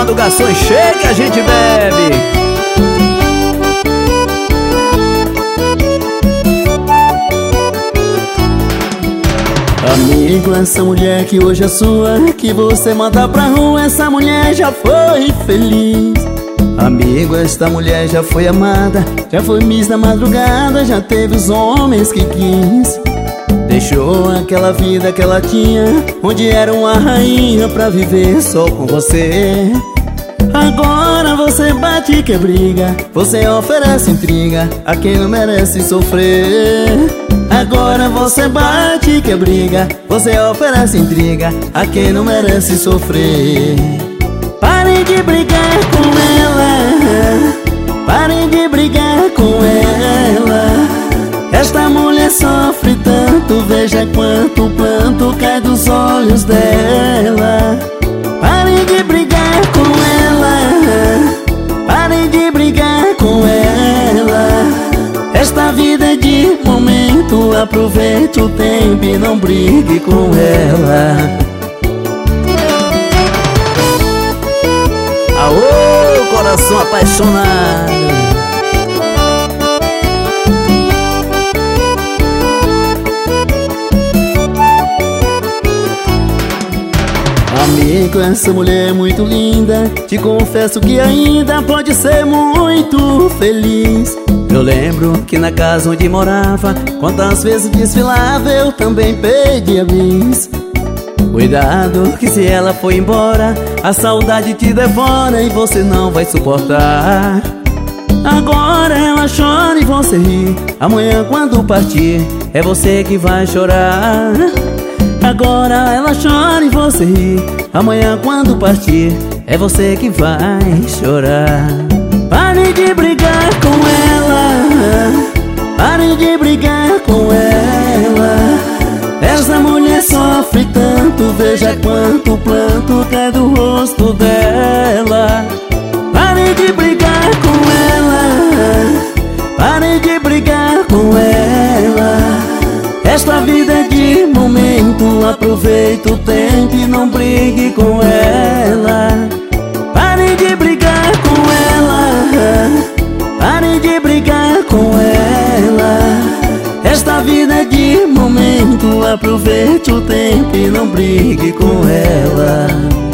Quando o garçom chega, a gente bebe. Amigo, essa mulher que hoje é sua, que você manda pra rua, essa mulher já foi feliz. Amigo, esta mulher já foi amada, já foi Miss da madrugada, já teve os homens que quis. Deixou aquela vida que ela tinha, onde era uma rainha pra viver só com você. Agora você bate e quer briga, você oferece intriga a quem não merece sofrer. Agora você bate e quer briga, você oferece intriga a quem não merece sofrer. Parem de brigar com ela, parem de brigar com ela. Esta mulher sofre tanto, veja quanto planto cai dos olhos dela. Parem de brigar com ela, parem de brigar com ela. Esta vida é de momento, aproveite o tempo e não brigue com ela. Aô, coração apaixonado. Amigo, essa mulher é muito linda, te confesso que ainda pode ser muito feliz. Eu lembro que na casa onde morava, quantas vezes desfilava, eu também pedia bis. Cuidado que se ela for embora, a saudade te devora e você não vai suportar. Agora ela chora e você ri, amanhã quando partir, é você que vai chorar. Agora ela chora e você ri, amanhã quando partir, é você que vai chorar. Pare de brigar com ela, pare de brigar com ela. Essa mulher sofre tanto, veja quanto planto cai do rosto dela. Pare de brigar com ela, pare de brigar com ela. Esta vida é de momento, aproveite o tempo e não brigue com ela. Pare de brigar com ela, pare de brigar com ela. Esta vida é de momento, aproveite o tempo e não brigue com ela.